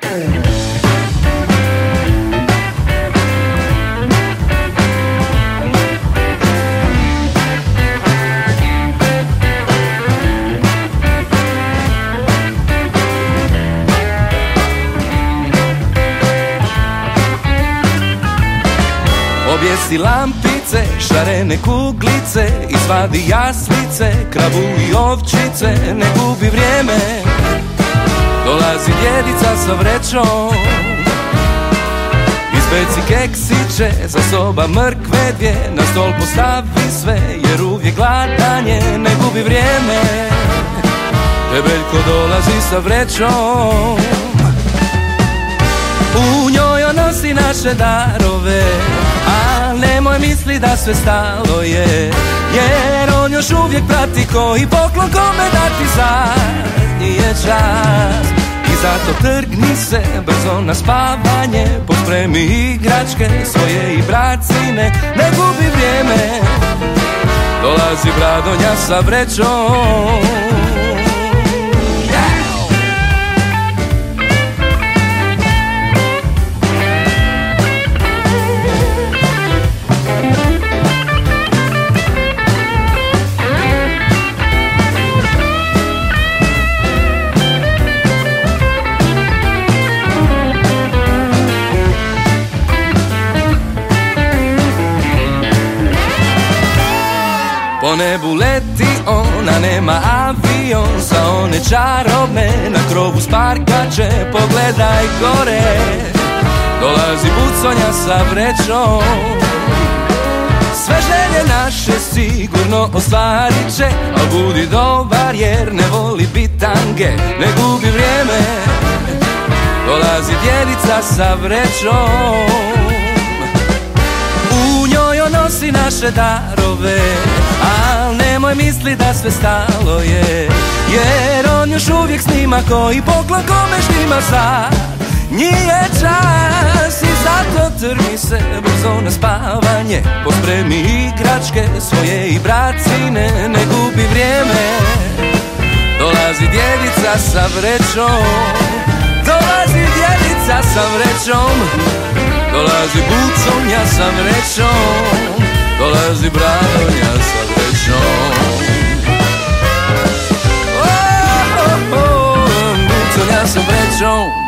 Objesi lampice, šarene kuglice, izvadi jaslice, kravu i ovčice, ne gubi vrijeme. Dolazi djedica sa vrećom, izbeci keksiće, za soba mrkve dvije, na stol postavi sve, jer uvijek gladan je, ne gubi vrijeme. Debeljko dolazi sa vrećom, u njoj on nosi naše darove, a nemoj misli da sve stalo je, jer on još uvijek prati koji poklon kome dati, zadnji je čas. I zato trgni se brzo na spavanje, pospremi igračke svoje i bracine, ne gubi vrijeme. Dolazi Bradonja sa vrećom, po nebu leti ona, nema avion, sa one čarobne na krovu sparkače, pogledaj gore. Dolazi Buconja sa vrećom, sve želje naše sigurno ostvarit će, al budi dobar jer ne voli bitange, ne gubi vrijeme. Dolazi djedica sa vrećom, u njoj on nosi naše darove, al nemoj misli da sve stalo je, jer on još uvijek snima koji poklon kome štima, sad nije čas. I zato trmi se brzo na spavanje, pospremi igračke svoje i bracine, ne gubi vrijeme. Dolazi djedica sa vrećom, dolazi djedica sa vrećom, dolazi Buconja sa vrećom, dolazi Bradonja sa vrećom. Buconja sa vrećom.